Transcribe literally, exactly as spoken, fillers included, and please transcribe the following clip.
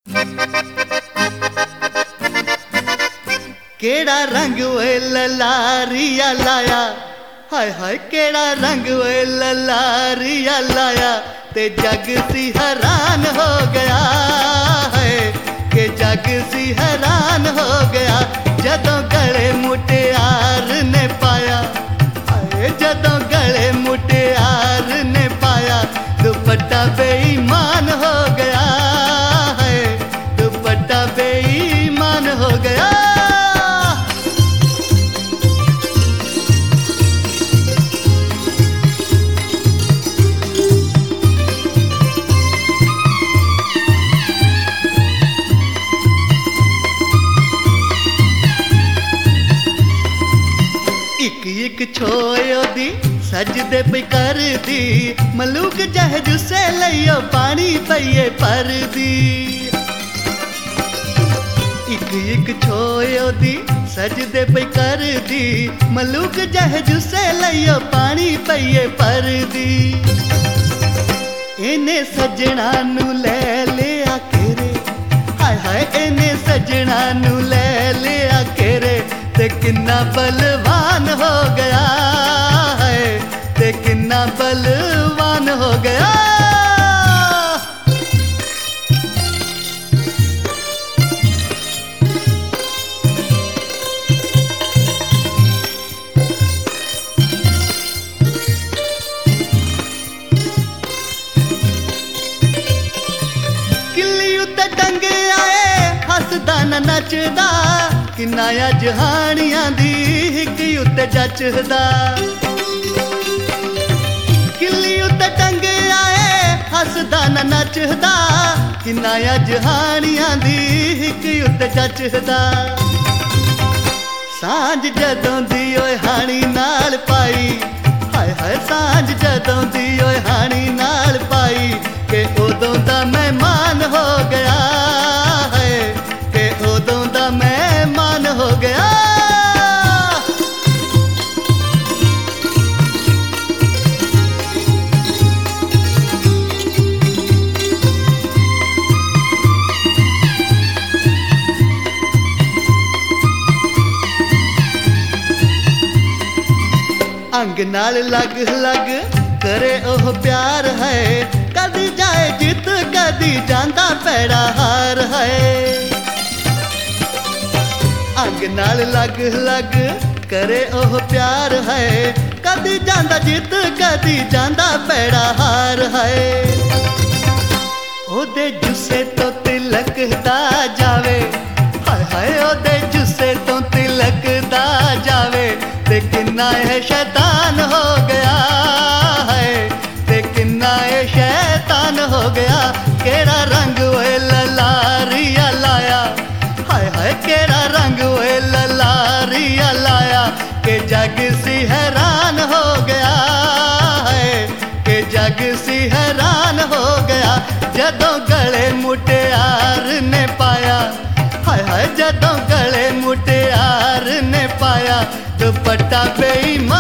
केड़ा रंग वे ललारिया लाया, हाय हाय केड़ा रंग वे ललारिया लाया, ते जग सी हैरान हो गया है, के जग सी हैरान हो गया। जदों गले मुटियार ने पाया, हाय जदों गले मुटियार ने पाया, दुपट्टा बेईमान हो गया है, दुपट्टा बेईमान हो गया। इक इक छोयो दी सजदे पे कर दी, मलूक जह जुस्से लियो पानी पईए पर दी। इक इक छोयो दी सजदे पे कर दी, मलूक जह जुस्से लियो पानी पईए पर दी। इन्हें सजना नू ले लिया केरे, हाय हाय इन्हें सजना नू ले लिया केरे, ते किन्ना बलवान हो गया है, ते किन्ना बलवान हो गया। किल्ली उत्ते टंगे आए हसदा न नचदा, किन्ना जहानियां दी हिक उत्ते जचदा। किल्ली उत्ते टंगे आए हसदा न नचदा, किन्ना जहानियां दी हिक उत्ते जचदा। सांझ जदों दी ओए हानी नाल पाई, हाय हाय सांझ जदों दी ओए हानी नाल पाई, के उदों दा मेहमान हो गया है, के उदों दा मेहमान हो गया। अंग नाल लग लग करे ओह प्यार है, कदी जाए जित कदी जांदा पैड़ा हार है। अंग नाल लग लग करे ओह प्यार है, कदी जांदा जित कदी जांदा पैड़ा हार है। ओदे जुस्से तो तिलकदा जावे, हाय हाय ओदे जुस्से तो तिलकदा जावे, ते किन्ना है शैतान हो गया है, ते किन्ना है शैतान हो गया। केड़ा रंग वे ललारिया लाया, हाय हाय केड़ा रंग वे ललारिया लाया, के जग सी हैरान हो गया है, के जग सी हैरान हो गया। जदों गले मुटियार ने पाया, हाय हाय जदों गले मुटियार ने पाया, दुपट्टा बेईमान